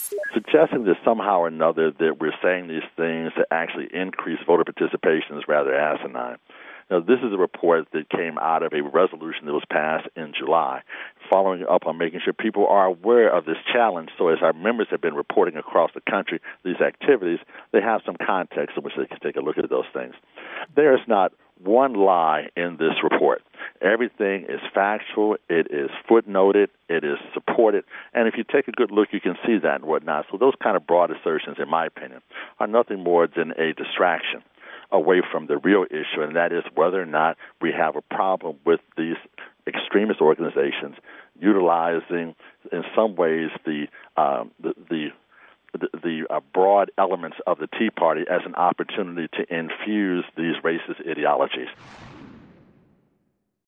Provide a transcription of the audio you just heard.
Suggesting that somehow or another that we're saying these things to actually increase voter participation is rather asinine. Now, this is a report that came out of a resolution that was passed in July, following up on making sure people are aware of this challenge. So as our members have been reporting across the country these activities, they have some context in which they can take a look at those things. There is not one lie in this report. Everything is factual, it is footnoted, it is supported, and if you take a good look, you can see that and whatnot. So those kind of broad assertions, in my opinion, are nothing more than a distraction away from the real issue, and that is whether or not we have a problem with these extremist organizations utilizing, in some ways, the broad elements of the Tea Party as an opportunity to infuse these racist ideologies.